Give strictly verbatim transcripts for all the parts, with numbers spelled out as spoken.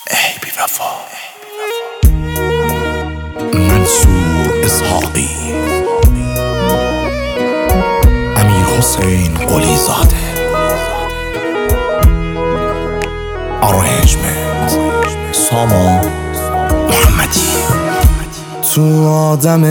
ای بی وفا. منصور اسحاقی، امیر حسین قلی زاده، آرنجمنت سامان محمدی. تو آدم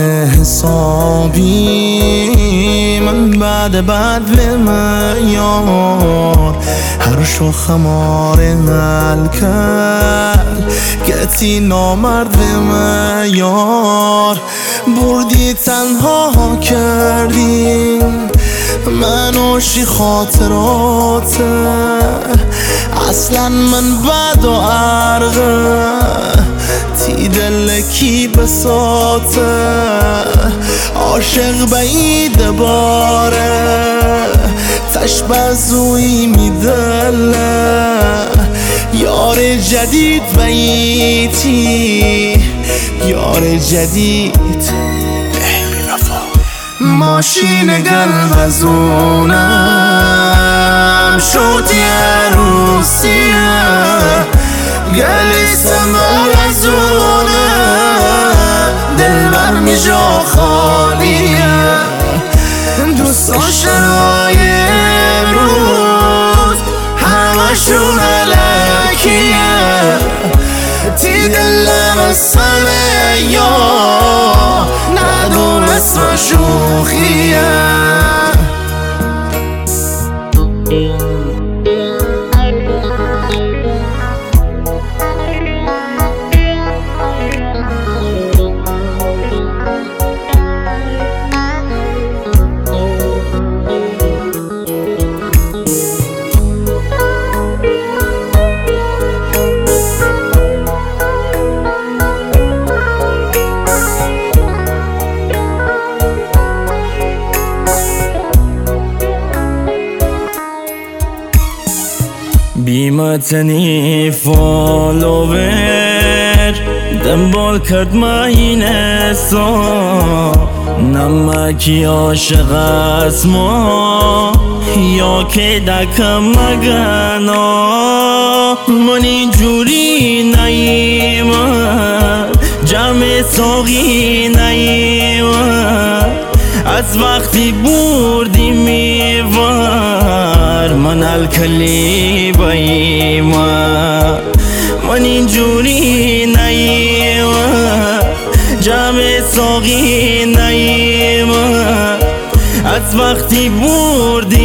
حسابی من بعد بعد به معیار هر شو خمار حل کرد گتی نامرد به معیار بردی تنها کردی منوشی خاطراته اصلا من بد و عرقه تی دلکی بساته عاشق بعید باره تشبزوی میدله یار جدید بیتی یار جدید. ای بی وفا. ماشین قلبزونم شوتی عروسیه گلی سمرزونه دل برمی جا خالیه دوستاشن های امروز همشون علکیه تی دلم اسمه یا ندون اسم شوخیه. بیمتنی فالوور دنبال کرد ماین سا نمکی عاشق از ما یا که دکم مگنا من اینجوری نیمد جمع ساقی نیمد از وقتی بردی میوار من الکلی بایما من اینجوری نیما جمع ساقی نیما از وقتی بردی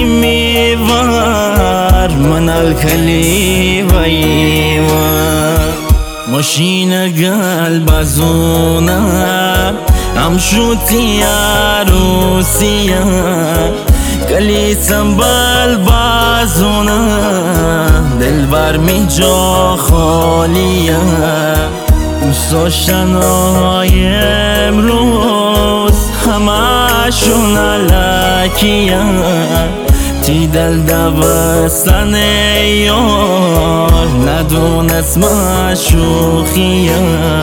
میوار من الکلی بایما ماشین قلبزونه هم شوتی عروسیه گلی سنبال بازونه دل برمی جا خالیه دوستاشن های امروز همشون علکیه تی دل دوستن یار ندون اسم شوخیه.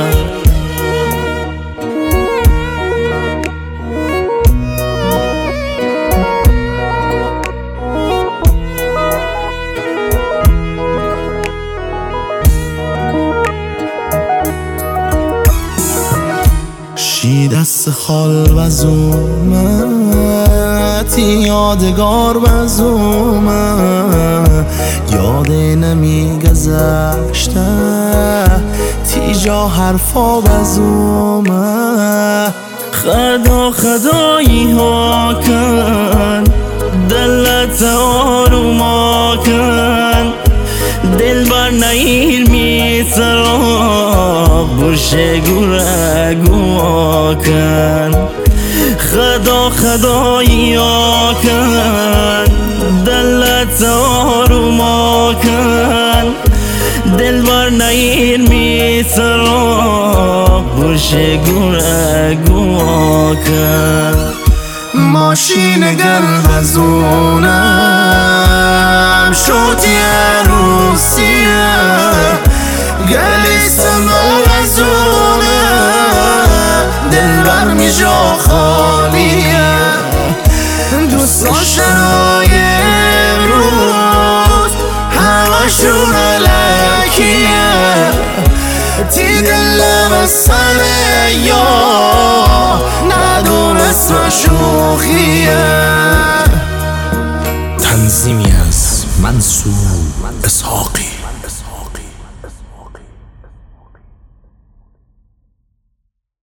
شی دست خال وزومه تی یادگار وزومه یاد نمی گذشته تی جا حرفا وزومه خدا خدایی ها کن دلت آروما کن دل بر نیل می سراب برشه گوره گوا کن خدا خدایی ها کن دلت آروما کن دل بر نیل می سراب برشه گوره گوا کن ماشین قلبزونم شوتی عروسیه گلی سمرزونه دل برمی جا خالیه دوستاشن های امروز همشون علکیه مسئله یا ندونست و شوخیه. تنظیمی از منصور اسحاقی.